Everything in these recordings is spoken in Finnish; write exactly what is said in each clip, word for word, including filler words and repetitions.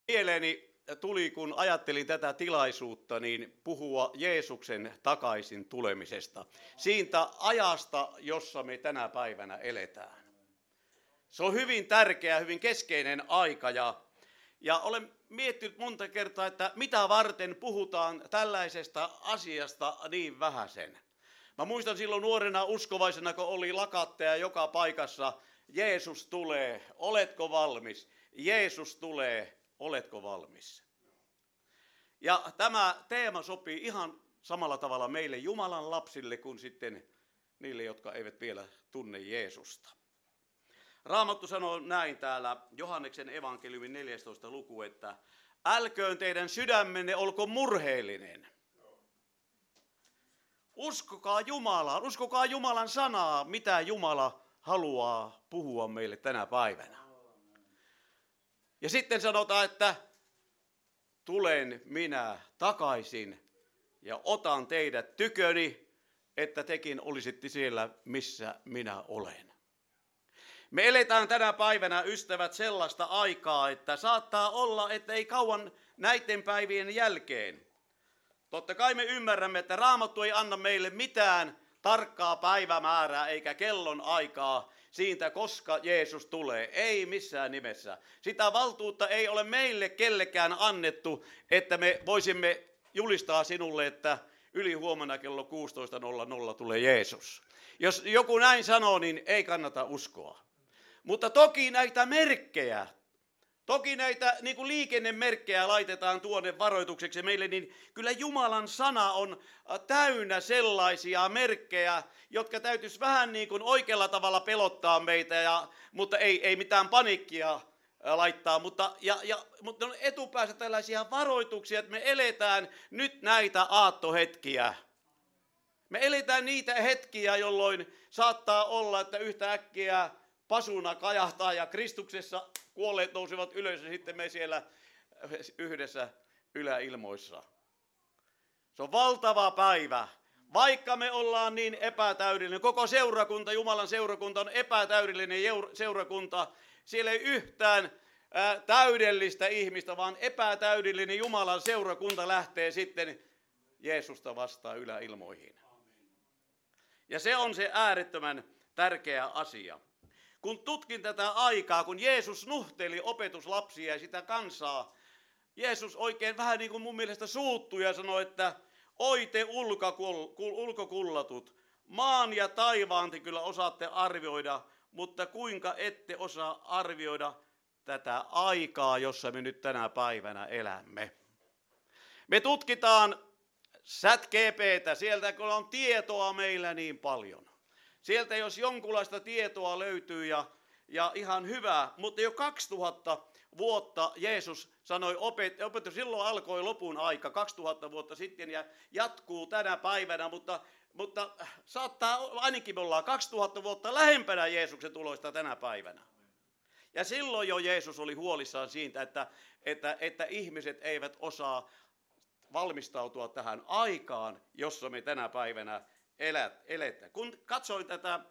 Mieleeni tuli, kun ajattelin tätä tilaisuutta, niin puhua Jeesuksen takaisin tulemisesta. Siitä ajasta, jossa me tänä päivänä eletään. Se on hyvin tärkeä, hyvin keskeinen aika ja, ja olen miettinyt monta kertaa, että mitä varten puhutaan tällaisesta asiasta niin vähäsen. Mä muistan silloin nuorena uskovaisena, kun oli lakatteja joka paikassa. Jeesus tulee, oletko valmis? Jeesus tulee, oletko valmis? Ja tämä teema sopii ihan samalla tavalla meille Jumalan lapsille kuin sitten niille, jotka eivät vielä tunne Jeesusta. Raamattu sanoo näin täällä Johanneksen evankeliumin neljästoista luku, että älköön teidän sydämenne olko murheellinen. Uskokaa Jumalaan, uskokaa Jumalan sanaa, mitä Jumala haluaa puhua meille tänä päivänä. Ja sitten sanotaan, että tulen minä takaisin ja otan teidät tyköni, että tekin olisitte siellä, missä minä olen. Me eletään tänä päivänä, ystävät, sellaista aikaa, että saattaa olla, että ei kauan näiden päivien jälkeen. Totta kai me ymmärrämme, että Raamattu ei anna meille mitään tarkkaa päivämäärää eikä kellon aikaa siitä, koska Jeesus tulee. Ei missään nimessä. Sitä valtuutta ei ole meille kellekään annettu, että me voisimme julistaa sinulle, että yli huomenna kello kuusitoista nolla nolla tulee Jeesus. Jos joku näin sanoo, niin ei kannata uskoa. Mutta toki näitä merkkejä, toki näitä niin kuin liikennemerkkejä laitetaan tuonne varoitukseksi meille, niin kyllä Jumalan sana on täynnä sellaisia merkkejä, jotka täytyisi vähän niin kuin oikealla tavalla pelottaa meitä, ja, mutta ei, ei mitään paniikkia laittaa. Mutta, ja, ja, mutta on etupäässä tällaisia varoituksia, että me eletään nyt näitä aattohetkiä. Me eletään niitä hetkiä, jolloin saattaa olla, että yhtä äkkiä pasuna kajahtaa ja Kristuksessa kuolleet nousevat ylös ja sitten me siellä yhdessä yläilmoissa. Se on valtava päivä. Vaikka me ollaan niin epätäydellinen, koko seurakunta, Jumalan seurakunta on epätäydellinen seurakunta. Siellä ei yhtään ää, täydellistä ihmistä, vaan epätäydellinen Jumalan seurakunta lähtee sitten Jeesusta vastaan yläilmoihin. Ja se on se äärettömän tärkeä asia. Kun tutkin tätä aikaa, kun Jeesus nuhteli opetuslapsia ja sitä kansaa, Jeesus oikein vähän niin kuin mun mielestä suuttui ja sanoi, että oi te ulkokullatut, maan ja taivaan te kyllä osaatte arvioida, mutta kuinka ette osaa arvioida tätä aikaa, jossa me nyt tänä päivänä elämme. Me tutkitaan chat G P:tä, sieltä kun on tietoa meillä niin paljon. Sieltä jos jonkunlaista tietoa löytyy ja, ja ihan hyvää, mutta jo kaksituhatta vuotta Jeesus sanoi opet, opetus, silloin alkoi lopun aika, kaksituhatta vuotta sitten ja jatkuu tänä päivänä, mutta, mutta saattaa, ainakin me ollaan kaksituhatta vuotta lähempänä Jeesuksen tuloista tänä päivänä. Ja silloin jo Jeesus oli huolissaan siitä, että, että, että ihmiset eivät osaa valmistautua tähän aikaan, jossa me tänä päivänä eletään. Kun katsoin tätä,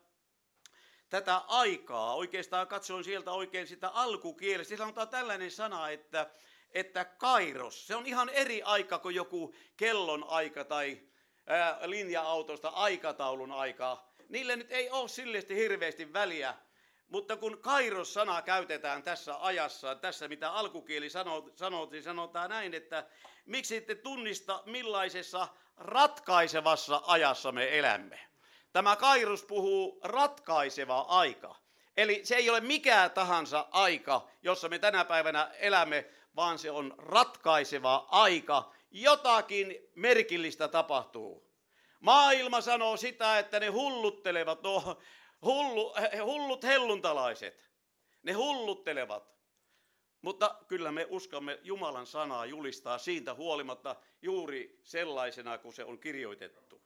tätä aikaa, oikeastaan katsoin sieltä oikein sitä alkukielestä, siellä on tällainen sana, että, että kairos. Se on ihan eri aika kuin joku kellon aika tai ää, linja-autosta aikataulun aika. Niille nyt ei ole silleesti hirveästi väliä, mutta kun kairos-sana käytetään tässä ajassa, tässä mitä alkukieli sanoo, sanoo, niin sanotaan näin, että miksi ette tunnista millaisessa ratkaisevassa ajassa me elämme. Tämä kairos puhuu ratkaiseva aika. Eli se ei ole mikään tahansa aika, jossa me tänä päivänä elämme, vaan se on ratkaiseva aika. Jotakin merkillistä tapahtuu. Maailma sanoo sitä, että ne hulluttelevat, no hullu, hullut helluntalaiset, ne hulluttelevat. Mutta kyllä me uskomme Jumalan sanaa julistaa siitä huolimatta juuri sellaisena kuin se on kirjoitettu.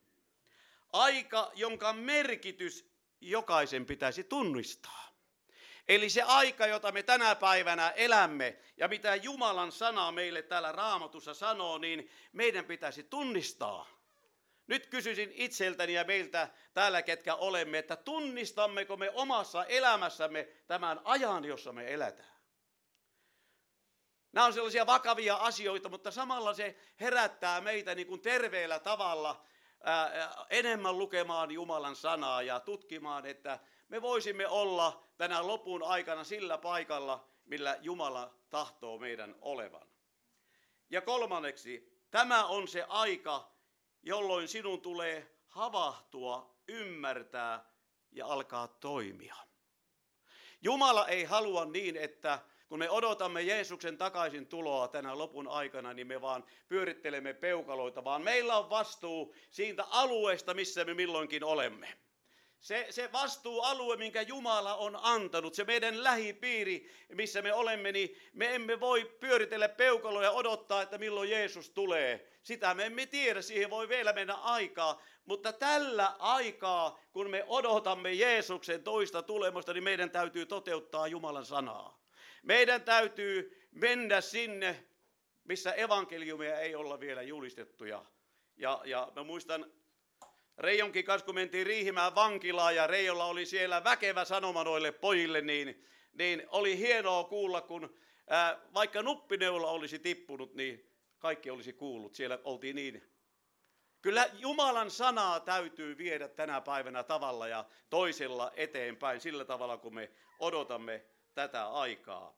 Aika, jonka merkitys jokaisen pitäisi tunnistaa. Eli se aika, jota me tänä päivänä elämme ja mitä Jumalan sana meille täällä Raamatussa sanoo, niin meidän pitäisi tunnistaa. Nyt kysyisin itseltäni ja meiltä täällä, ketkä olemme, että tunnistammeko me omassa elämässämme tämän ajan, jossa me eletään. Nämä on sellaisia vakavia asioita, mutta samalla se herättää meitä niin kuin terveellä tavalla ää, enemmän lukemaan Jumalan sanaa ja tutkimaan, että me voisimme olla tänä lopun aikana sillä paikalla, millä Jumala tahtoo meidän olevan. Ja kolmanneksi, tämä on se aika, jolloin sinun tulee havahtua, ymmärtää ja alkaa toimia. Jumala ei halua niin, että kun me odotamme Jeesuksen takaisin tuloa tänä lopun aikana, niin me vaan pyörittelemme peukaloita, vaan meillä on vastuu siitä alueesta, missä me milloinkin olemme. Se, se vastuualue, minkä Jumala on antanut, se meidän lähipiiri, missä me olemme, niin me emme voi pyöritellä peukaloja ja odottaa, että milloin Jeesus tulee. Sitä me emme tiedä, siihen voi vielä mennä aikaa, mutta tällä aikaa, kun me odotamme Jeesuksen toista tulemusta, niin meidän täytyy toteuttaa Jumalan sanaa. Meidän täytyy mennä sinne, missä evankeliumia ei olla vielä julistettuja. Ja, ja mä muistan Reijonkin kanssa, kun mentiin Riihimäen vankilaan ja Reijolla oli siellä väkevä sanoma noille pojille, niin, niin oli hienoa kuulla, kun ää, vaikka nuppineula olisi tippunut, niin kaikki olisi kuullut. Siellä oltiin niin. Kyllä Jumalan sanaa täytyy viedä tänä päivänä tavalla ja toisella eteenpäin sillä tavalla, kun me odotamme tätä aikaa.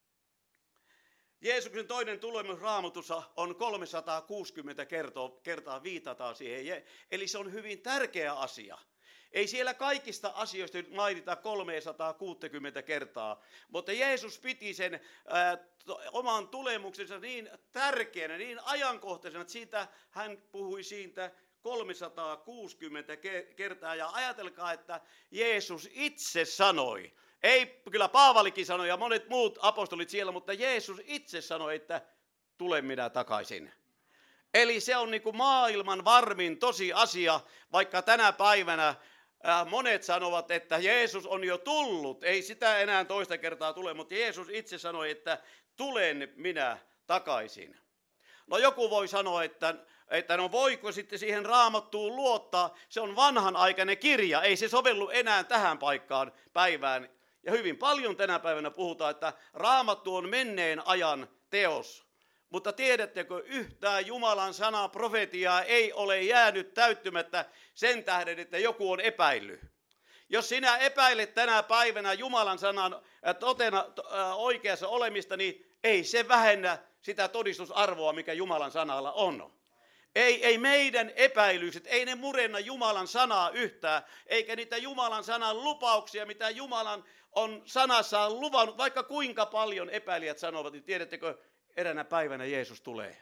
Jeesuksen toinen tulemus Raamatussa on kolmesataakuusikymmentä kertaa, kertaa viitataan siihen, eli se on hyvin tärkeä asia. Ei siellä kaikista asioista nyt mainita kolmesataakuusikymmentä kertaa, mutta Jeesus piti sen ää, oman tulemuksensa niin tärkeänä, niin ajankohtaisena, että siitä hän puhui siitä kolmesataakuusikymmentä kertaa. Ja ajatelkaa, että Jeesus itse sanoi, ei, kyllä Paavalikin sanoi ja monet muut apostolit siellä, mutta Jeesus itse sanoi, että tulen minä takaisin. Eli se on niin kuin maailman varmin tosiasia, vaikka tänä päivänä ää, monet sanovat, että Jeesus on jo tullut. Ei sitä enää toista kertaa tule, mutta Jeesus itse sanoi, että tulen minä takaisin. No joku voi sanoa, että, että no voiko sitten siihen Raamattuun luottaa, se on vanhanaikainen kirja, ei se sovellu enää tähän paikkaan päivään. Ja hyvin paljon tänä päivänä puhutaan, että Raamattu on menneen ajan teos. Mutta tiedättekö, yhtään Jumalan sanaa profetiaa ei ole jäänyt täyttymättä sen tähden, että joku on epäillyt. Jos sinä epäilet tänä päivänä Jumalan sanan totena oikeassa olemista, niin ei se vähennä sitä todistusarvoa, mikä Jumalan sanalla on. Ei, ei meidän epäilykset, ei ne murenna Jumalan sanaa yhtään, eikä niitä Jumalan sanan lupauksia, mitä Jumalan on sanassaan luvannut, vaikka kuinka paljon epäilijät sanovat, niin tiedättekö, eräänä päivänä Jeesus tulee.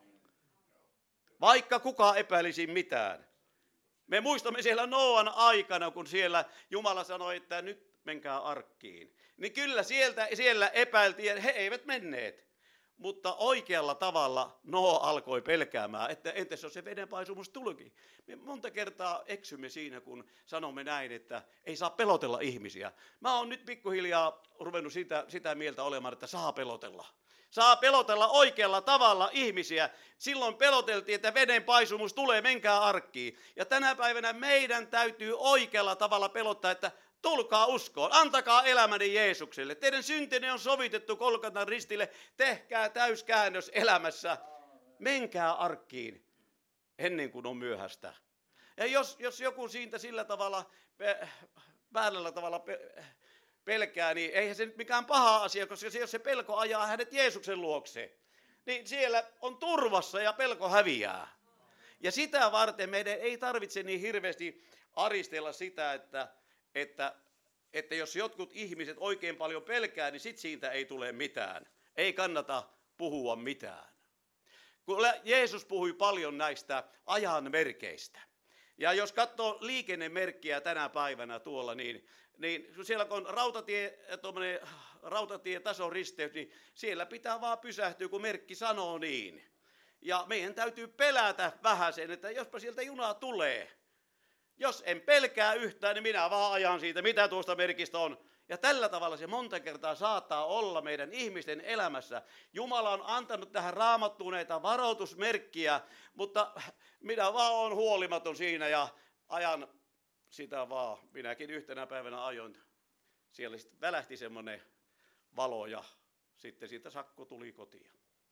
Vaikka kukaan epäilisi mitään. Me muistamme siellä Nooan aikana, kun siellä Jumala sanoi, että nyt menkää arkkiin. Niin kyllä sieltä, siellä epäiltiin, että he eivät menneet. Mutta oikealla tavalla Noa alkoi pelkäämään, että entäs jos se vedenpaisumus tulikin. Me monta kertaa eksymme siinä, kun sanomme näin, että ei saa pelotella ihmisiä. Mä oon nyt pikkuhiljaa ruvennut sitä, sitä mieltä olemaan, että saa pelotella. Saa pelotella oikealla tavalla ihmisiä. Silloin peloteltiin, että vedenpaisumus tulee, menkää arkkiin. Ja tänä päivänä meidän täytyy oikealla tavalla pelottaa, että tulkaa uskoon, antakaa elämänne Jeesukselle. Teidän syntinen on sovitettu Golgatan ristille, tehkää täyskäännös elämässä. Menkää arkkiin ennen kuin on myöhäistä. Ja jos, jos joku siitä sillä tavalla, väärällä tavalla pelkää, niin eihän se nyt mikään paha asia, koska jos se pelko ajaa hänet Jeesuksen luokse, niin siellä on turvassa ja pelko häviää. Ja sitä varten meidän ei tarvitse niin hirveästi aristella sitä, että Että, että jos jotkut ihmiset oikein paljon pelkää, niin sit siitä ei tule mitään. Ei kannata puhua mitään. Kun Jeesus puhui paljon näistä ajan merkeistä. Ja jos katsoo liikennemerkkiä tänä päivänä tuolla, niin, niin siellä kun on rautatie, rautatietason risteys, niin siellä pitää vaan pysähtyä, kun merkki sanoo niin. Ja meidän täytyy pelätä vähän sen, että jospa sieltä junaa tulee. Jos en pelkää yhtään, niin minä vaan ajan siitä, mitä tuosta merkistä on. Ja tällä tavalla se monta kertaa saattaa olla meidän ihmisten elämässä. Jumala on antanut tähän Raamattuun näitä varoitusmerkkiä, mutta minä vaan olen huolimaton siinä ja ajan sitä vaan. Minäkin yhtenä päivänä ajoin. Siellä sitten välähti semmoinen valo ja sitten siitä sakko tuli kotiin.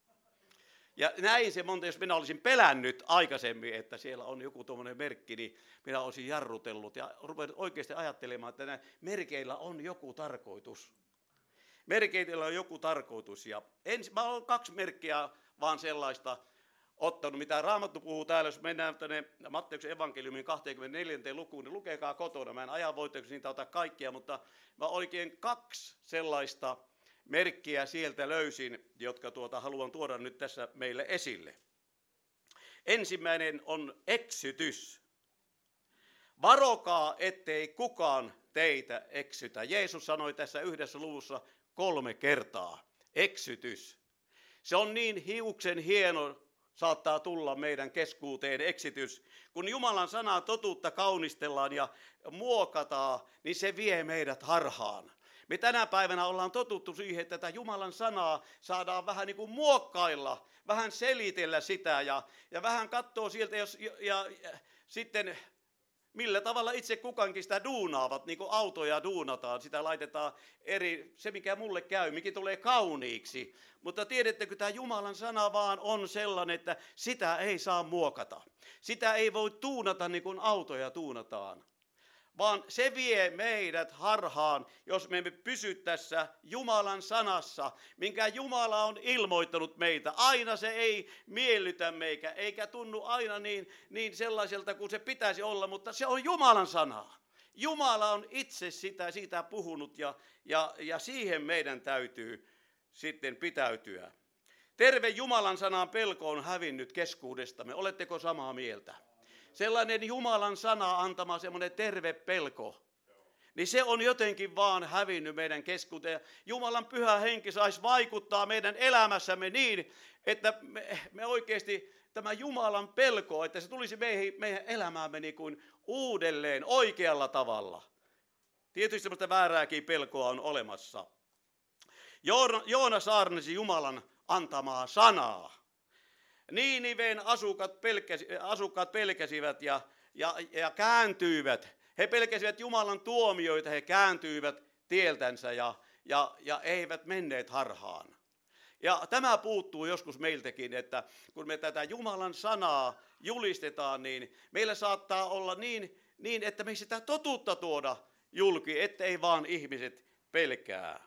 Ja näin se monta, jos minä olisin pelännyt aikaisemmin, että siellä on joku tuommoinen merkki, niin minä olisin jarrutellut ja rupesin oikeasti ajattelemaan, että näillä merkeillä on joku tarkoitus. Merkeillä on joku tarkoitus. Ja ens, mä olen kaksi merkkiä vaan sellaista ottanut, mitä Raamattu puhuu täällä, jos mennään tänne Matteuksen evankeliumin kaksikymmentäneljä lukuun, niin lukekaa kotona. Mä en ajan voittavaksi niitä ota kaikkia, mutta mä oikein kaksi sellaista merkkiä sieltä löysin, jotka tuota haluan tuoda nyt tässä meille esille. Ensimmäinen on eksytys. Varokaa, ettei kukaan teitä eksytä. Jeesus sanoi tässä yhdessä luvussa kolme kertaa. Eksytys. Se on niin hiuksen hieno, saattaa tulla meidän keskuuteen eksitys. Kun Jumalan sanaa totuutta kaunistellaan ja muokataan, niin se vie meidät harhaan. Me tänä päivänä ollaan totuttu siihen, että tätä Jumalan sanaa saadaan vähän niin kuin muokkailla, vähän selitellä sitä ja, ja vähän katsoa sieltä jos, ja, ja, ja sitten millä tavalla itse kukankin sitä duunaavat, niin kuin autoja duunataan, sitä laitetaan eri, se mikä mulle käy, mikä tulee kauniiksi. Mutta tiedättekö, tämä Jumalan sana vaan on sellainen, että sitä ei saa muokata. Sitä ei voi tuunata niin kuin autoja tuunataan. Vaan se vie meidät harhaan, jos me emme pysy tässä Jumalan sanassa, minkä Jumala on ilmoittanut meitä. Aina se ei miellytä meikä, eikä tunnu aina niin, niin sellaiselta kuin se pitäisi olla, mutta se on Jumalan sanaa. Jumala on itse sitä, siitä puhunut ja, ja, ja siihen meidän täytyy sitten pitäytyä. Terve Jumalan sanan pelko on hävinnyt keskuudestamme. Oletteko samaa mieltä? Sellainen Jumalan sana antama semmoinen terve pelko, niin se on jotenkin vaan hävinnyt meidän keskuuteen. Jumalan pyhä henki saisi vaikuttaa meidän elämässämme niin, että me, me oikeasti tämä Jumalan pelko, että se tulisi meihin, meidän elämäämme niin kuin uudelleen oikealla tavalla. Tietysti semmoista väärääkin pelkoa on olemassa. Joona, Joona saarnasi Jumalan antamaa sanaa. Niiniveen asukkaat, pelkäsi, asukkaat pelkäsivät ja, ja, ja kääntyivät. He pelkäsivät Jumalan tuomioita, he kääntyivät tieltänsä ja, ja, ja eivät menneet harhaan. Ja tämä puuttuu joskus meiltäkin, että kun me tätä Jumalan sanaa julistetaan, niin meillä saattaa olla niin, niin että me sitä totuutta tuoda julki, ettei vaan ihmiset pelkää.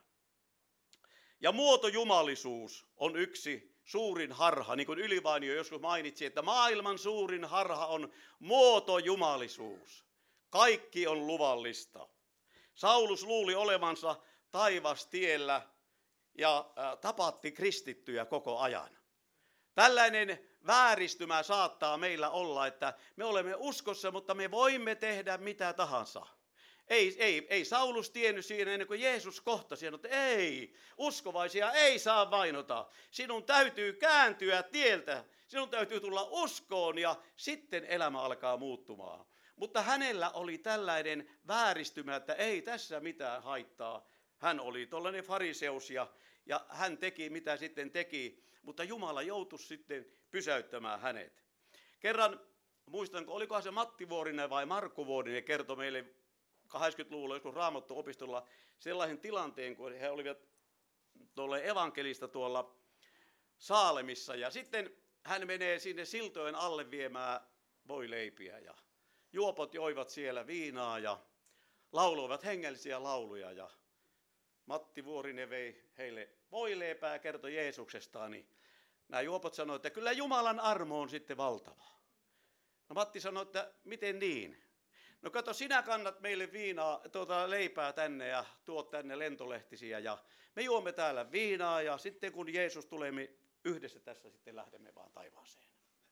Ja muotojumalisuus on yksi suurin harha, niin kuin Ylivainio joskus mainitsi, että maailman suurin harha on muotojumalisuus. Kaikki on luvallista. Saulus luuli olevansa taivastiellä ja tapatti kristittyjä koko ajan. Tällainen vääristymä saattaa meillä olla, että me olemme uskossa, mutta me voimme tehdä mitä tahansa. Ei, ei, ei Saulus tiennyt siinä ennen kuin Jeesus kohtasi, että ei, uskovaisia ei saa vainota. Sinun täytyy kääntyä tieltä, sinun täytyy tulla uskoon ja sitten elämä alkaa muuttumaan. Mutta hänellä oli tällainen vääristymä, että ei tässä mitään haittaa. Hän oli tollainen fariseus ja, ja hän teki mitä sitten teki, mutta Jumala joutui sitten pysäyttämään hänet. Kerran, muistanko, olikohan se Matti Vuorinen vai Markku Vuorinen kertoi meille kahdeksankymmentäluvulla joskus Raamattu-opistolla sellaisen tilanteen, kun he olivat tuolle evankelista tuolla Saalemissa. Ja sitten hän menee sinne siltojen alle viemään voileipiä ja juopot joivat siellä viinaa ja lauloivat hengellisiä lauluja. Ja Matti Vuorinen vei heille voileipää ja kertoi Jeesuksestaan. Niin nämä juopot sanoivat, että kyllä Jumalan armo on sitten valtava. No Matti sanoi, että miten niin? No kato, sinä kannat meille viinaa, tuota leipää tänne ja tuot tänne lentolehtisiä ja me juomme täällä viinaa ja sitten kun Jeesus tulee, me yhdessä tässä sitten lähdemme vaan taivaaseen.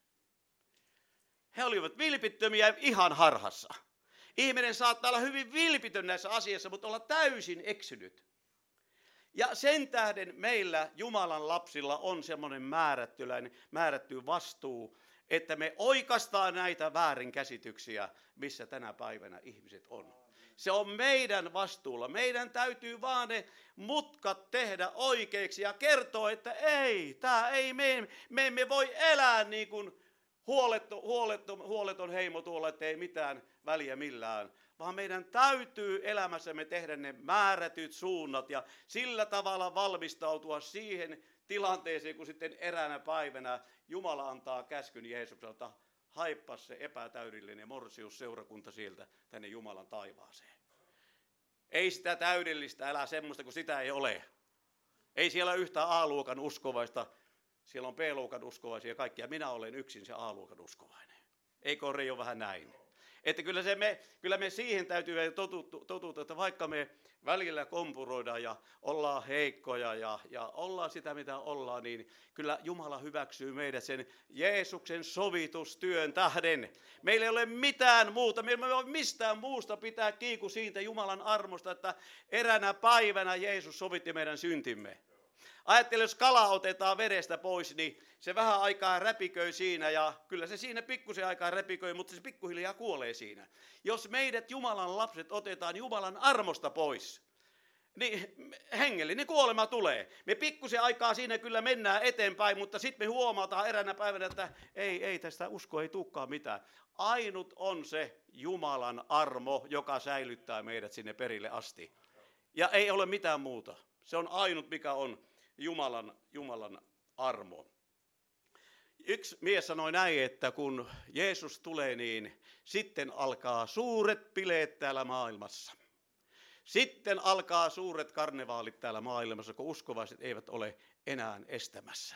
He olivat vilpittömiä ihan harhassa. Ihminen saattaa olla hyvin vilpitön näissä asiassa, mutta olla täysin eksynyt. Ja sen tähden meillä Jumalan lapsilla on semmoinen määrätty vastuu, että me oikaistaan näitä väärinkäsityksiä, missä tänä päivänä ihmiset on. Se on meidän vastuulla. Meidän täytyy vaan ne mutkat tehdä oikeiksi ja kertoa, että ei, tämä ei me, me emme voi elää niin kuin huoleton, huoleton, huoleton heimo tuolla, että ei mitään väliä millään. Vaan meidän täytyy elämässämme tehdä ne määrätyt suunnat ja sillä tavalla valmistautua siihen tilanteeseen, kun sitten eräänä päivänä Jumala antaa käskyn Jeesukselta, haippas se epätäydellinen morsiusseurakunta sieltä tänne Jumalan taivaaseen. Ei sitä täydellistä, älä semmoista, kun sitä ei ole. Ei siellä yhtään A-luokan uskovaista, siellä on B-luokan uskovaisia ja kaikkia. Minä olen yksin se A-luokan uskovainen. Eikö ole jo vähän näin? Että kyllä, se me, kyllä me siihen täytyy totuta, että vaikka me välillä kompuroidaan ja ollaan heikkoja ja, ja ollaan sitä mitä ollaan, niin kyllä Jumala hyväksyy meidät sen Jeesuksen sovitustyön tähden. Meillä ei ole mitään muuta, meillä ei ole mistään muusta pitää kiinni siitä Jumalan armosta, että eräänä päivänä Jeesus sovitti meidän syntimme. Ajattele, jos kala otetaan vedestä pois, niin se vähän aikaa räpiköi siinä ja kyllä se siinä pikkusen aikaa räpiköi, mutta se pikkuhiljaa kuolee siinä. Jos meidät Jumalan lapset otetaan Jumalan armosta pois, niin hengellinen kuolema tulee. Me pikkusen aikaa siinä kyllä mennään eteenpäin, mutta sitten me huomataan eräänä päivänä, että ei, ei tästä usko ei tulekaan mitään. Ainut on se Jumalan armo, joka säilyttää meidät sinne perille asti. Ja ei ole mitään muuta. Se on ainut, mikä on Jumalan, Jumalan armo. Yksi mies sanoi näin, että kun Jeesus tulee, niin sitten alkaa suuret bileet täällä maailmassa. Sitten alkaa suuret karnevaalit täällä maailmassa, kun uskovaiset eivät ole enää estämässä.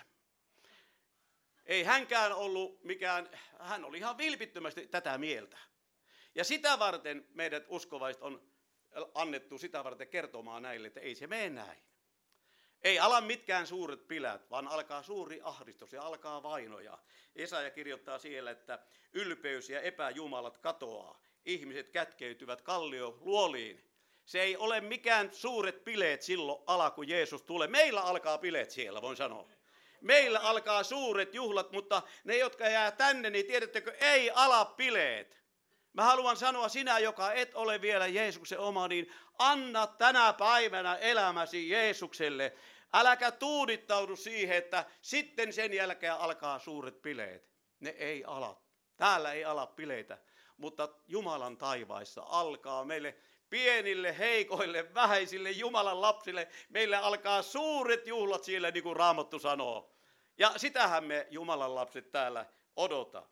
Ei hänkään ollut mikään, hän oli ihan vilpittömästi tätä mieltä. Ja sitä varten meidät uskovaiset on annettu sitä varten kertomaan näille, että ei se mene näin. Ei ala mitkään suuret pilät, vaan alkaa suuri ahdistus ja alkaa vainoja. Jesaja kirjoittaa siellä, että ylpeys ja epäjumalat katoaa. Ihmiset kätkeytyvät kallio luoliin. Se ei ole mikään suuret bileet silloin ala, kun Jeesus tulee. Meillä alkaa bileet siellä, voin sanoa. Meillä alkaa suuret juhlat, mutta ne, jotka jää tänne, niin tiedättekö, ei ala bileet. Mä haluan sanoa, sinä, joka et ole vielä Jeesuksen oma, niin anna tänä päivänä elämäsi Jeesukselle. Äläkä tuudittaudu siihen, että sitten sen jälkeen alkaa suuret bileet. Ne ei ala. Täällä ei ala bileitä, mutta Jumalan taivaissa alkaa meille pienille, heikoille, vähäisille Jumalan lapsille. Meille alkaa suuret juhlat siellä, niin kuin Raamattu sanoo. Ja sitähän me Jumalan lapset täällä odota.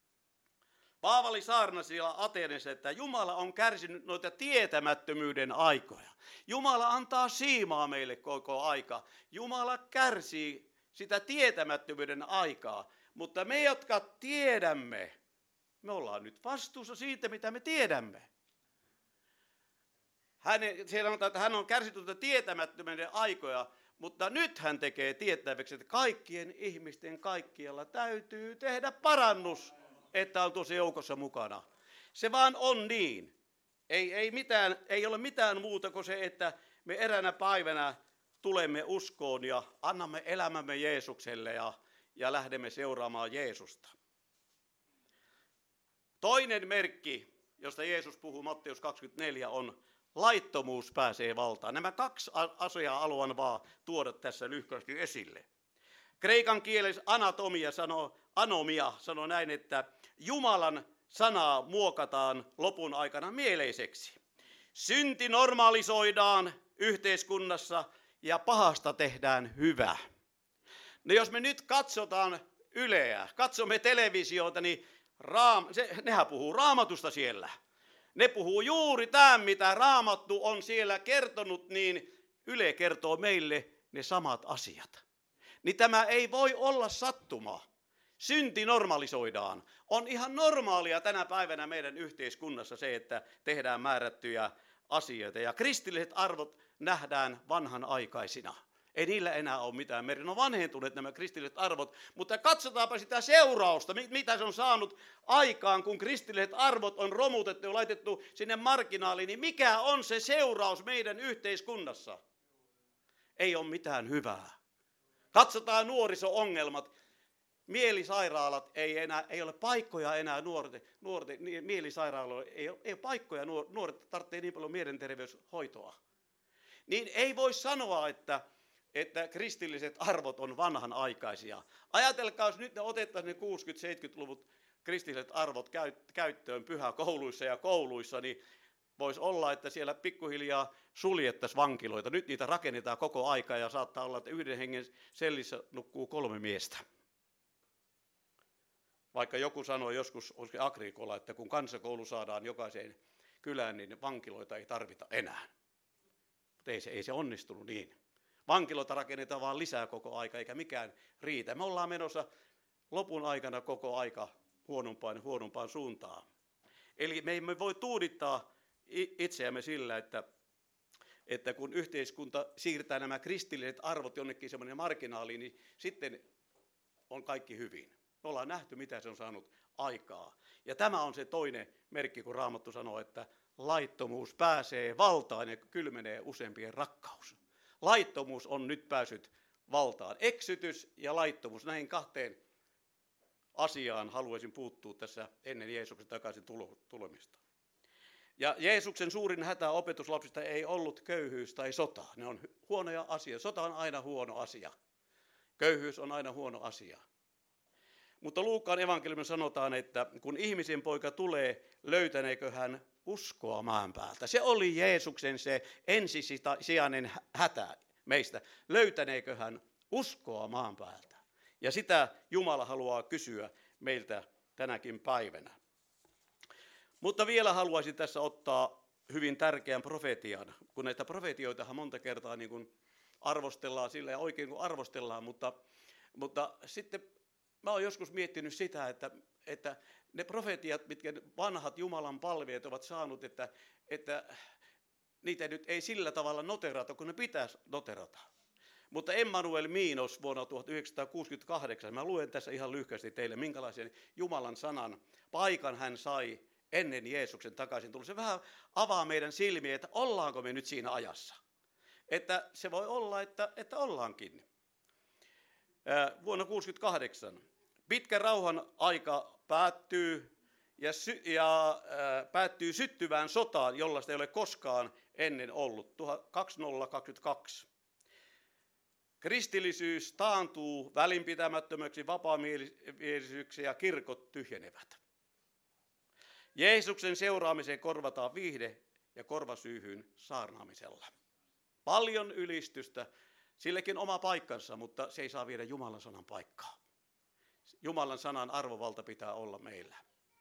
Paavali saarnasi siellä Ateenassa, että Jumala on kärsinyt noita tietämättömyyden aikoja. Jumala antaa siimaa meille koko aika. Jumala kärsii sitä tietämättömyyden aikaa. Mutta me, jotka tiedämme, me ollaan nyt vastuussa siitä, mitä me tiedämme. Hän, siellä sanotaan, että hän on kärsinyt tietämättömyyden aikoja, mutta nyt hän tekee tiettäväksi, että kaikkien ihmisten kaikkialla täytyy tehdä parannus, että on tuossa joukossa mukana. Se vaan on niin. Ei, ei, mitään, ei ole mitään muuta kuin se, että me eräänä päivänä tulemme uskoon ja annamme elämämme Jeesukselle ja, ja lähdemme seuraamaan Jeesusta. Toinen merkki, josta Jeesus puhuu Matteus kaksikymmentäneljä, on laittomuus pääsee valtaan. Nämä kaksi asiaa haluan vaan tuoda tässä lyhkästi esille. Kreikan kielessä anatomia sanoo, anomia sanoo näin, että Jumalan sanaa muokataan lopun aikana mieleiseksi. Synti normalisoidaan yhteiskunnassa ja pahasta tehdään hyvä. No jos me nyt katsotaan Yleä, katsomme televisiota, niin raam, se, nehän puhuu Raamatusta siellä. Ne puhuu juuri tämän, mitä Raamattu on siellä kertonut, niin Yle kertoo meille ne samat asiat. Niin tämä ei voi olla sattuma. Synti normalisoidaan. On ihan normaalia tänä päivänä meidän yhteiskunnassa se, että tehdään määrättyjä asioita. Ja kristilliset arvot nähdään vanhanaikaisina. Ei niillä enää ole mitään merkitystä. Ne on vanhentuneet nämä kristilliset arvot, mutta katsotaanpa sitä seurausta, mitä se on saanut aikaan, kun kristilliset arvot on romutettu ja laitettu sinne marginaaliin. Niin mikä on se seuraus meidän yhteiskunnassa? Ei ole mitään hyvää. Katsotaan nuoriso-ongelmat. Mielisairaalat ei, enää, ei ole paikkoja enää nuorten, nuorten mielisairaaloille, ei ole, ei ole paikkoja, nuoret tarvitsee niin paljon mielenterveyshoitoa. Niin ei voi sanoa, että että kristilliset arvot on vanhanaikaisia. Ajatelkaa, jos nyt ne otettaisiin ne kuusikymmentä-seitsemänkymmentäluvut kristilliset arvot käyttöön pyhäkouluissa ja kouluissa, niin voisi olla, että siellä pikkuhiljaa suljettaisiin vankiloita. Nyt niitä rakennetaan koko aika ja saattaa olla, että yhden hengen sellissä nukkuu kolme miestä. Vaikka joku sanoi joskus, olisiko Agrikola, että kun kansakoulu saadaan jokaiseen kylään, niin vankiloita ei tarvita enää. Mutta ei se, ei se onnistunut niin. Vankiloita rakennetaan vaan lisää koko aika, eikä mikään riitä. Me ollaan menossa lopun aikana koko aika huonompaan huonompaan suuntaan. Eli me emme voi tuudittaa itseämme sillä, että, että kun yhteiskunta siirtää nämä kristilliset arvot jonnekin semmoinen marginaaliin, niin sitten on kaikki hyvin. Me ollaan nähty, mitä se on saanut aikaa. Ja tämä on se toinen merkki, kun Raamattu sanoo, että laittomuus pääsee valtaan ja kylmenee useampien rakkaus. Laittomuus on nyt päässyt valtaan. Eksytys ja laittomuus, näihin kahteen asiaan haluaisin puuttua tässä ennen Jeesuksen takaisin tulemista. Ja Jeesuksen suurin hätä opetuslapsista ei ollut köyhyys tai sota. Ne on huonoja asioita. Sota on aina huono asia. Köyhyys on aina huono asia. Mutta Luukkaan evankeliumissa sanotaan, että kun ihmisen poika tulee, löytäneekö hän uskoa maan päältä. Se oli Jeesuksen se ensisijainen hätä meistä. Löytäneekö hän uskoa maan päältä. Ja sitä Jumala haluaa kysyä meiltä tänäkin päivänä. Mutta vielä haluaisin tässä ottaa hyvin tärkeän profetian, kun näitä profetioitahan monta kertaa niin kuin arvostellaan sillä ja oikein kun arvostellaan, mutta, mutta sitten mä oon joskus miettinyt sitä, että, että ne profetiat, mitkä vanhat Jumalan palvelijat ovat saanut, että, että niitä nyt ei sillä tavalla noterata, kun ne pitäisi noterata. Mutta Emmanuel Miinos vuonna tuhatyhdeksänsataakuusikymmentäkahdeksan, mä luen tässä ihan lyhkästi teille, minkälaisen Jumalan sanan paikan hän sai ennen Jeesuksen takaisin tullut. Se vähän avaa meidän silmiä, että ollaanko me nyt siinä ajassa. Että se voi olla, että, että ollaankin. Ää, vuonna tuhatyhdeksänsataakuusikymmentäkahdeksan pitkä rauhan aika päättyy ja, sy- ja ää, päättyy syttyvään sotaan, jollaista ei ole koskaan ennen ollut. kaksituhattakaksikymmentäkaksi. Kristillisyys taantuu välinpitämättömäksi, vapaamielisyyksiä ja kirkot tyhjenevät. Jeesuksen seuraamiseen korvataan viihde ja korvasyyhyn saarnaamisella. Paljon ylistystä, sillekin oma paikkansa, mutta se ei saa viedä Jumalan sanan paikkaa. Jumalan sanan arvovalta pitää olla meillä.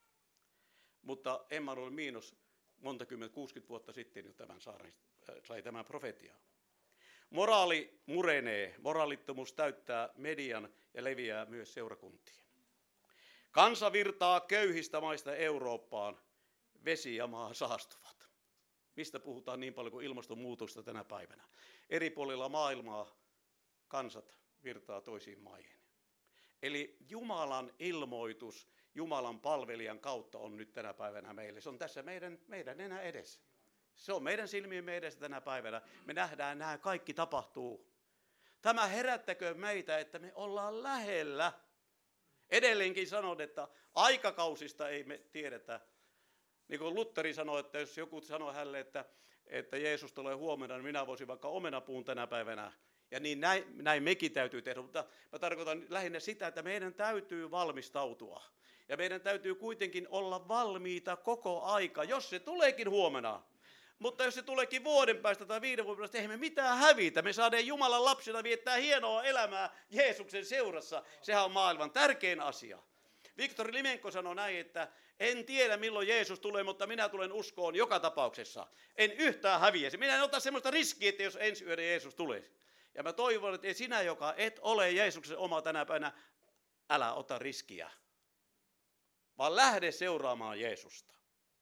Mutta Emmanuel Miinos monta kymmentä, kuusikymmentä vuotta sitten jo tämän sai tämän profetian. Moraali murenee, moraalittomuus täyttää median ja leviää myös seurakuntiin. Kansa virtaa köyhistä maista Eurooppaan, vesi ja maa saastuvat. Mistä puhutaan niin paljon kuin ilmastonmuutosta tänä päivänä? Eri puolilla maailmaa kansat virtaa toisiin maihin. Eli Jumalan ilmoitus Jumalan palvelijan kautta on nyt tänä päivänä meille. Se on tässä meidän, meidän enää edessä. Se on meidän silmiemme edessä tänä päivänä. Me nähdään, nämä kaikki tapahtuu. Tämä herättäkö meitä, että me ollaan lähellä. Edelleenkin sanon, että aikakausista ei me tiedetä. Niin kuin Lutteri sanoi, että jos joku sanoo hänelle, että, että Jeesus tulee huomenna, niin minä voisin vaikka omenapuun tänä päivänä. Ja niin näin, näin mekin täytyy tehdä. Mutta mä tarkoitan lähinnä sitä, että meidän täytyy valmistautua. Ja meidän täytyy kuitenkin olla valmiita koko aika, jos se tuleekin huomenna. Mutta jos se tuleekin vuoden päästä tai viiden vuoden päästä, eihän me mitään hävitä. Me saadaan Jumalan lapsina viettää hienoa elämää Jeesuksen seurassa. Sehän on maailman tärkein asia. Viktor Limenko sanoi näin, että en tiedä milloin Jeesus tulee, mutta minä tulen uskoon joka tapauksessa. En yhtään häviäisi. Minä en ota sellaista riskiä, että jos ensi yönä Jeesus tulee. Ja mä toivon, että sinä, joka et ole Jeesuksen oma tänä päivänä, älä ota riskiä. Vaan lähde seuraamaan Jeesusta.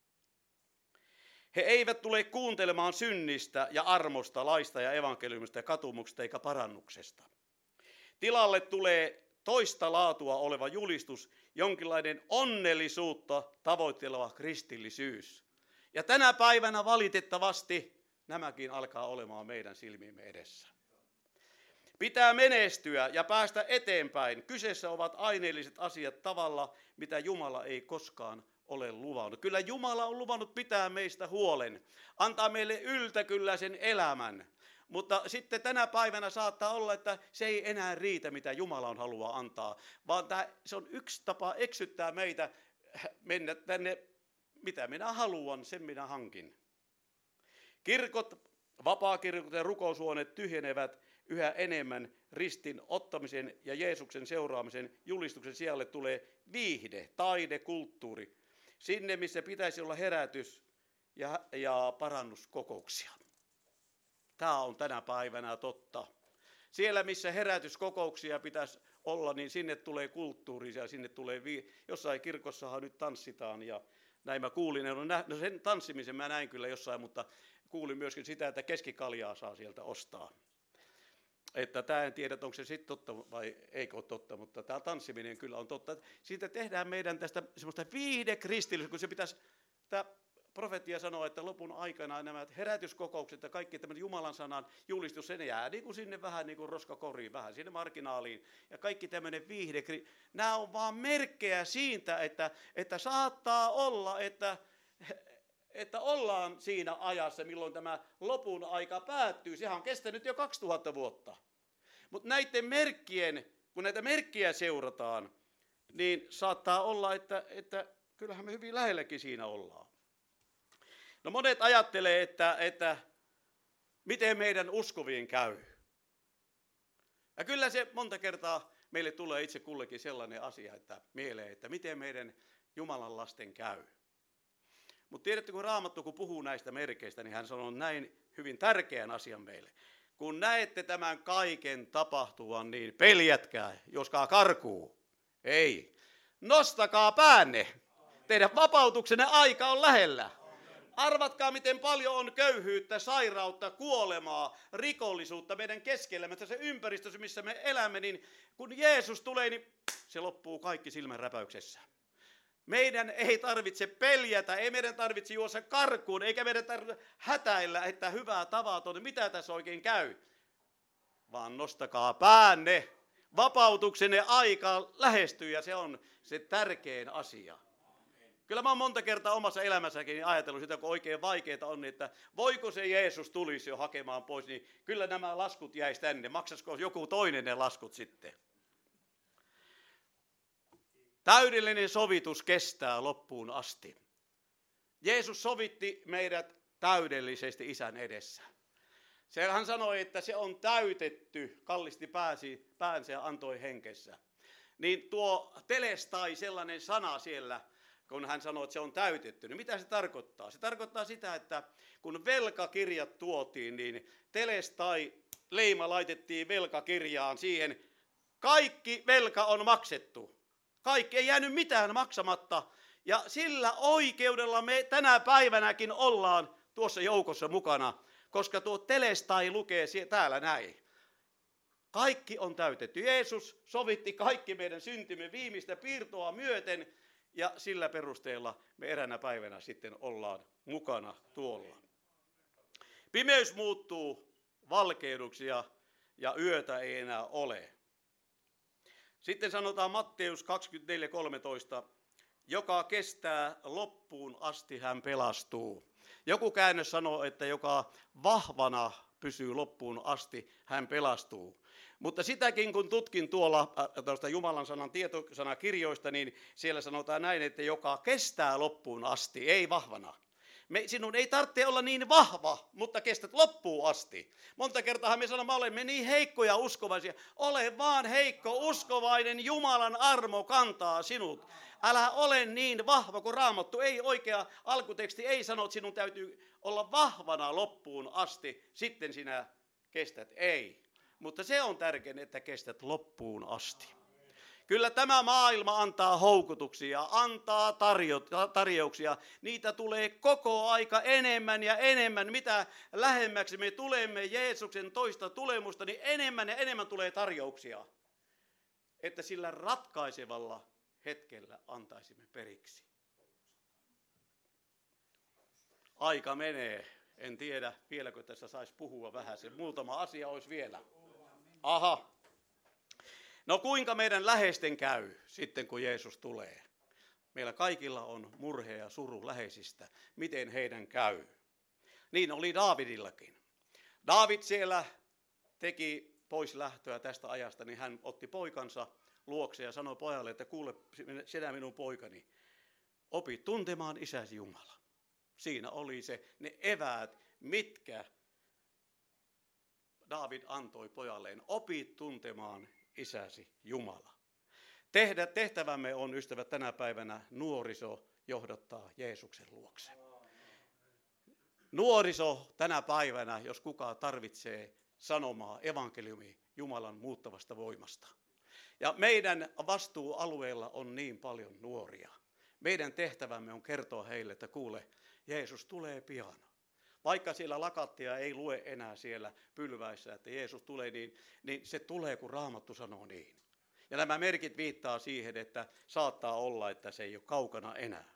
He eivät tule kuuntelemaan synnistä ja armosta, laista ja evankeliumista ja katumuksesta eikä parannuksesta. Tilalle tulee toista laatua oleva julistus, jonkinlainen onnellisuutta tavoitteleva kristillisyys. Ja tänä päivänä valitettavasti nämäkin alkaa olemaan meidän silmiemme edessä. Pitää menestyä ja päästä eteenpäin. Kyseessä ovat aineelliset asiat tavalla, mitä Jumala ei koskaan ole luvannut. Kyllä Jumala on luvannut pitää meistä huolen, antaa meille yltäkylläisen elämän. Mutta sitten tänä päivänä saattaa olla, että se ei enää riitä, mitä Jumala on haluaa antaa, vaan tämä, se on yksi tapa eksyttää meitä mennä tänne, mitä minä haluan, sen minä hankin. Kirkot, vapaakirkot ja rukoushuoneet tyhjenevät yhä enemmän ristin ottamisen ja Jeesuksen seuraamisen julistuksen sijalle tulee viihde, taide, kulttuuri. Sinne, missä pitäisi olla herätys ja, ja parannuskokouksia. Tämä on tänä päivänä totta. Siellä, missä herätyskokouksia pitäisi olla, niin sinne tulee kulttuurisia, sinne tulee vi... jossain kirkossahan nyt tanssitaan ja näin mä kuulin, no sen tanssimisen mä näin kyllä jossain, mutta kuulin myöskin sitä, että keskikaljaa saa sieltä ostaa. Että tämä en tiedä, onko se sitten totta vai eikö ole totta, mutta tämä tanssiminen kyllä on totta. Siitä tehdään meidän tästä semmoista viihdekristillisyyttä, kun se pitäisi, tämä profetia sanoo, että lopun aikana nämä herätyskokoukset ja kaikki tämmöinen Jumalan sanan julistus, se jää niin kuin sinne vähän niin kuin roskakoriin, vähän sinne marginaaliin. Ja kaikki tämmöinen viihde, nämä on vaan merkkejä siitä, että, että saattaa olla, että, että ollaan siinä ajassa, milloin tämä lopun aika päättyy. Sehän on kestänyt jo kaksituhatta vuotta. Mutta näiden merkkien, kun näitä merkkiä seurataan, niin saattaa olla, että, että kyllähän me hyvin lähelläkin siinä ollaan. No monet ajattelee, että, että miten meidän uskovien käy. Ja kyllä se monta kertaa meille tulee itse kullekin sellainen asia, että mieleen, että miten meidän Jumalan lasten käy. Mutta tiedätte, kun Raamattu kun puhuu näistä merkeistä, niin hän sanoo näin hyvin tärkeän asian meille. Kun näette tämän kaiken tapahtuvan, niin peljätkää, joskaan karkuu. Ei. Nostakaa päänne. Teidän vapautuksenne aika on lähellä. Arvatkaa, miten paljon on köyhyyttä, sairautta, kuolemaa, rikollisuutta meidän keskellämme. Tässä ympäristössä, missä me elämme, niin kun Jeesus tulee, niin se loppuu kaikki silmänräpäyksessä. Meidän ei tarvitse peljätä, ei meidän tarvitse juossa karkuun, eikä meidän tarvitse hätäillä, että hyvää tavaton, mitä tässä oikein käy. Vaan nostakaa päänne, vapautuksenne aika lähestyy ja se on se tärkein asia. Kyllä mä oon monta kertaa omassa elämässäkin ajatellut sitä, kun oikein vaikeaa on, että voiko se Jeesus tulisi jo hakemaan pois, niin kyllä nämä laskut jäisi tänne. Maksaisiko joku toinen ne laskut sitten? Täydellinen sovitus kestää loppuun asti. Jeesus sovitti meidät täydellisesti Isän edessä. Hän sanoi, että se on täytetty, kallisti pääsi, päänsä ja antoi henkessä. Niin tuo telestai, sellainen sana siellä, kun hän sanoi, että se on täytetty, niin mitä se tarkoittaa? Se tarkoittaa sitä, että kun velkakirjat tuotiin, niin telestai leima laitettiin velkakirjaan siihen. Kaikki velka on maksettu. Kaikki ei jäänyt mitään maksamatta. Ja sillä oikeudella me tänä päivänäkin ollaan tuossa joukossa mukana, koska tuo telestai lukee täällä näin. Kaikki on täytetty. Jeesus sovitti kaikki meidän syntimme viimeistä piirtoa myöten. Ja sillä perusteella me eräänä päivänä sitten ollaan mukana tuolla. Pimeys muuttuu valkeudeksi ja, ja yötä ei enää ole. Sitten sanotaan Matteus kaksikymmentäneljä kolmetoista, joka kestää loppuun asti hän pelastuu. Joku käännös sanoo, että joka vahvana pysyy loppuun asti hän pelastuu. Mutta sitäkin kun tutkin tuolla tuosta Jumalan sanan tietosanakirjoista, niin siellä sanotaan näin, että joka kestää loppuun asti, ei vahvana. Me, sinun ei tarvitse olla niin vahva, mutta kestät loppuun asti. Monta kertaa me sanomme, olemme niin heikkoja uskovaisia. Ole vaan heikko uskovainen, Jumalan armo kantaa sinut. Älä ole niin vahva kuin Raamattu. Ei oikea alkuteksti ei sano, että sinun täytyy olla vahvana loppuun asti, sitten sinä kestät. Ei. Mutta se on tärkeää, että kestät loppuun asti. Kyllä tämä maailma antaa houkutuksia, antaa tarjo- tarjouksia. Niitä tulee koko aika enemmän ja enemmän. Mitä lähemmäksi me tulemme Jeesuksen toista tulemusta, niin enemmän ja enemmän tulee tarjouksia. Että sillä ratkaisevalla hetkellä antaisimme periksi. Aika menee. En tiedä, vieläkö tässä saisi puhua vähän. Se muutama asia olisi vielä. Aha. No kuinka meidän läheisten käy sitten, kun Jeesus tulee? Meillä kaikilla on murhe ja suru läheisistä. Miten heidän käy? Niin oli Daavidillakin. Daavid siellä teki pois lähtöä tästä ajasta, niin hän otti poikansa luokse ja sanoi pojalle, että kuule sinä minun poikani, opi tuntemaan isäsi Jumala. Siinä oli se, ne eväät, mitkä Daavid antoi pojalleen. Opi tuntemaan isäsi Jumala. Tehdä, tehtävämme on, ystävät, tänä päivänä nuoriso johdattaa Jeesuksen luokse. Nuoriso tänä päivänä, jos kukaan tarvitsee sanomaa, evankeliumia Jumalan muuttavasta voimasta. Ja meidän vastuualueella on niin paljon nuoria. Meidän tehtävämme on kertoa heille, että kuule, Jeesus tulee pian. Vaikka siellä lakattia ei lue enää siellä pylväissä, että Jeesus tulee, niin, niin se tulee, kun Raamattu sanoo niin. Ja nämä merkit viittaa siihen, että saattaa olla, että se ei ole kaukana enää.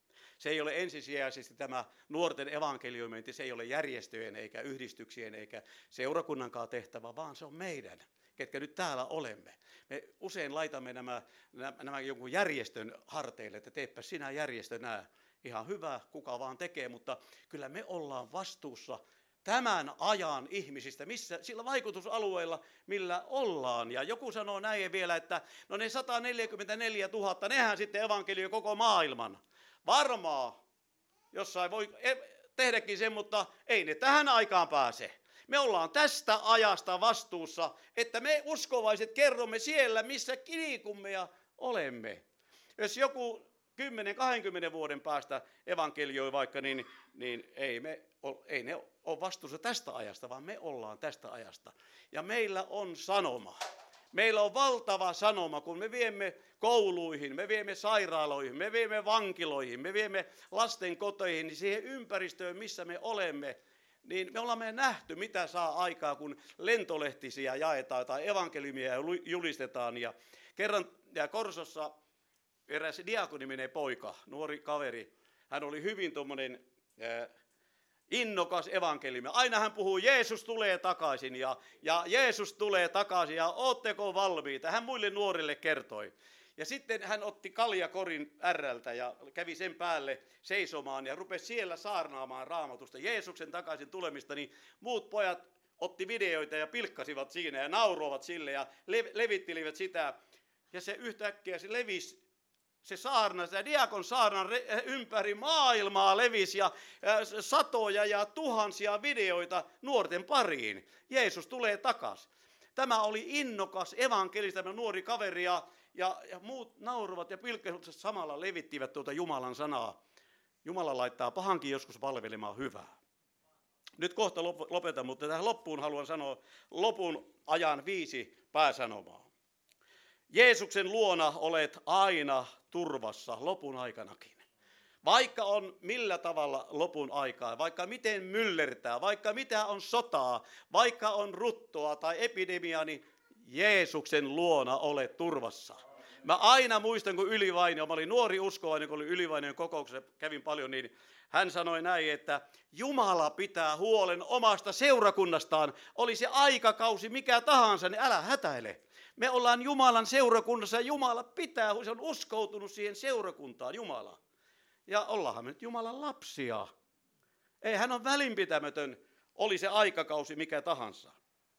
Se ei ole ensisijaisesti tämä nuorten evankeliointi, se ei ole järjestöjen eikä yhdistyksien eikä seurakunnankaan tehtävä, vaan se on meidän, ketkä nyt täällä olemme. Me usein laitamme nämä, nämä, nämä jonkun järjestön harteille, että teepä sinä järjestö nämä. Ihan hyvä, kuka vaan tekee, mutta kyllä me ollaan vastuussa tämän ajan ihmisistä, missä, sillä vaikutusalueella, millä ollaan. Ja joku sanoo näin vielä, että no ne sata neljäkymmentäneljätuhatta, nehän sitten evankelioi koko maailman. Varmaa, jossain voi tehdäkin sen, mutta ei ne tähän aikaan pääse. Me ollaan tästä ajasta vastuussa, että me uskovaiset kerromme siellä, missä liikumme ja olemme. Jos joku kymmenen kaksikymmentä vuoden päästä evankelioi vaikka, niin, niin ei, me, ei ne ole vastuussa tästä ajasta, vaan me ollaan tästä ajasta. Ja meillä on sanoma. Meillä on valtava sanoma, kun me viemme kouluihin, me viemme sairaaloihin, me viemme vankiloihin, me viemme lasten kotoihin, niin siihen ympäristöön, missä me olemme, niin me olemme nähty, mitä saa aikaa, kun lentolehtisiä jaetaan tai evankeliumia julistetaan. Ja kerran ja Korsossa eräs diakoniminen poika, nuori kaveri, hän oli hyvin tuommoinen äh, innokas evankeliumi. Aina hän puhuu, Jeesus tulee takaisin ja, ja Jeesus tulee takaisin ja ootteko valmiita? Hän muille nuorille kertoi. Ja sitten hän otti kaljakorin ärrältä ja kävi sen päälle seisomaan ja rupesi siellä saarnaamaan Raamatusta Jeesuksen takaisin tulemista, niin muut pojat otti videoita ja pilkkasivat siinä ja nauroivat sille ja le- levittelivät sitä. Ja se yhtäkkiä se levisi. Se saarna, se diakon saarnan ympäri maailmaa levisi ja satoja ja tuhansia videoita nuorten pariin. Jeesus tulee takaisin. Tämä oli innokas evankelista, tämä nuori kaveri ja, ja, ja muut nauruvat ja pilkkasivat samalla levittivät tuota Jumalan sanaa. Jumala laittaa pahankin joskus palvelemaan hyvää. Nyt kohta lopetan, mutta tähän loppuun haluan sanoa lopun ajan viisi pääsanomaa. Jeesuksen luona olet aina turvassa lopun aikanakin. Vaikka on millä tavalla lopun aikaa, vaikka miten myllertää, vaikka mitä on sotaa, vaikka on ruttoa tai epidemiaa, niin Jeesuksen luona olet turvassa. Mä aina muistan, kun Ylivainio, mä olin nuori uskovainen, kun olin Ylivainion kokouksessa, kävin paljon, niin hän sanoi näin, että Jumala pitää huolen omasta seurakunnastaan. Oli se aikakausi mikä tahansa, niin älä hätäile. Me ollaan Jumalan seurakunnassa ja Jumala pitää, se on uskoutunut siihen seurakuntaan, Jumala. Ja ollaanhan me nyt Jumalan lapsia. Ei, hän on välinpitämätön, oli se aikakausi mikä tahansa.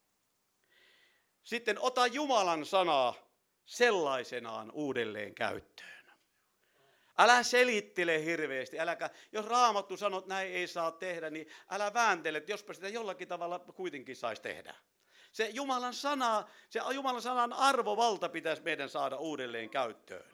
Sitten ota Jumalan sanaa sellaisenaan uudelleen käyttöön. Älä selittele hirveästi, äläkä, jos Raamattu sanoo, että näin ei saa tehdä, niin älä vääntele, että jospa sitä jollakin tavalla kuitenkin saisi tehdä. Se Jumalan sana, se Jumalan sanan arvovalta pitäisi meidän saada uudelleen käyttöön.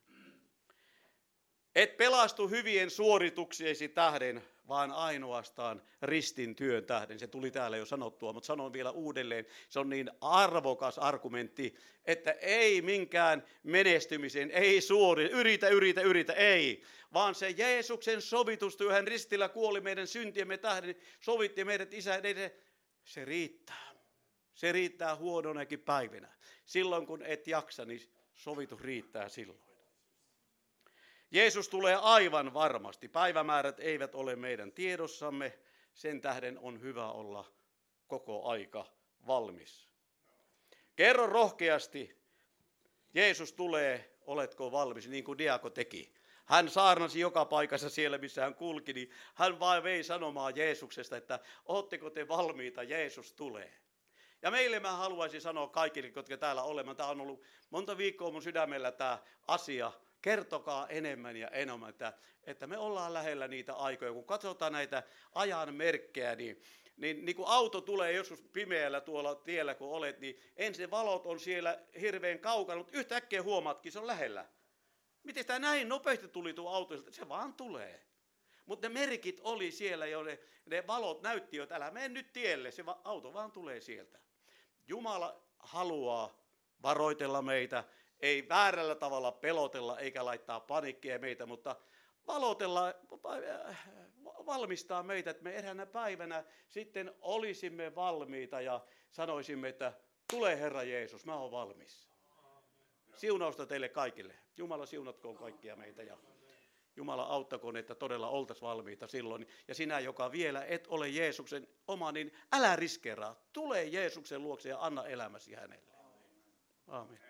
Et pelastu hyvien suorituksiesi tähden, vaan ainoastaan ristin työn tähden. Se tuli täällä jo sanottua, mutta sanon vielä uudelleen. Se on niin arvokas argumentti, että ei minkään menestymisen, ei suori, yritä, yritä, yritä, ei. Vaan se Jeesuksen sovitustyö, hän ristillä kuoli meidän syntiemme tähden, sovitti meidät isä, se riittää. Se riittää huononakin päivinä. Silloin kun et jaksa, niin sovitus riittää silloin. Jeesus tulee aivan varmasti. Päivämäärät eivät ole meidän tiedossamme. Sen tähden on hyvä olla koko aika valmis. Kerro rohkeasti. Jeesus tulee, oletko valmis, niin kuin diako teki. Hän saarnasi joka paikassa siellä, missä hän kulki, niin hän vain vei sanomaan Jeesuksesta, että ootteko te valmiita, Jeesus tulee. Ja meille mä haluaisin sanoa kaikille, jotka täällä olemme, tämä on ollut monta viikkoa mun sydämellä tämä asia, kertokaa enemmän ja enemmän, että, että me ollaan lähellä niitä aikoja. Kun katsotaan näitä ajan merkkejä, niin, niin, niin kun auto tulee joskus pimeällä tuolla tiellä, kun olet, niin ensin valot on siellä hirveän kaukana, mutta yhtäkkiä huomaatkin, se on lähellä. Miten tämä näin nopeasti tuli tuo auto? Se vaan tulee. Mutta ne merkit oli siellä jo, ne, ne valot näytti, että älä mene nyt tielle, se va, auto vaan tulee sieltä. Jumala haluaa varoitella meitä, ei väärällä tavalla pelotella eikä laittaa paniikkia meitä, mutta valotella, valmistaa meitä, että me eräänä päivänä sitten olisimme valmiita ja sanoisimme, että tule Herra Jeesus, mä oon valmis. Siunausta teille kaikille. Jumala siunatkoon kaikkia meitä ja Jumala auttakoon, että todella oltaisiin valmiita silloin. Ja sinä, joka vielä et ole Jeesuksen oma, niin älä riskeeraa. Tule Jeesuksen luokse ja anna elämäsi hänelle. Aamen.